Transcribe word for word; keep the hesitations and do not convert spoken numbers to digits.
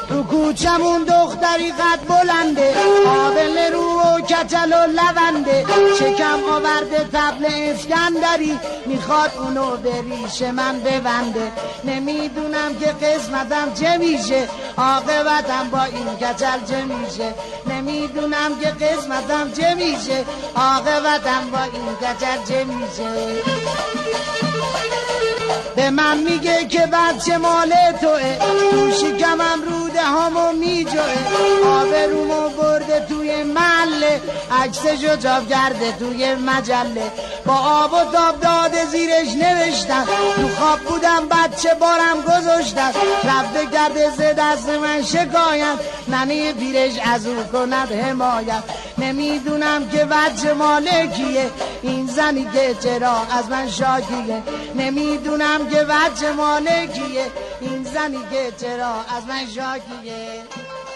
تو کوچمون دختری قد بلنده، آبل رو و کچل و لونده، شکم آورده طبل اسکندری، میخواد اونو به ریش من ببنده. نمیدونم که قسمتم چه میشه، عاقبتم با این کچل چه میشه. نمیدونم که قسمتم چه میشه، عاقبتم با این کچل چه میشه. به من میگه که بچه مال توه، تو شکمم روده همو میجوه، آبرومو برده توی محله، عکسشو چاپ کرده توی مجله، با آب و تاب داده زیرش نوشتن، تو خواب بودم بچه بارم گذاشتن، رفته کرده ز دست من شکایت، ننه پیرش از او کند حمایت. نمیدونم که بچه مال کیه، این زنی که چرا از من شاکیه. نمیدونم که بچه مال کیه، این زنی که چرا از من شاکیه.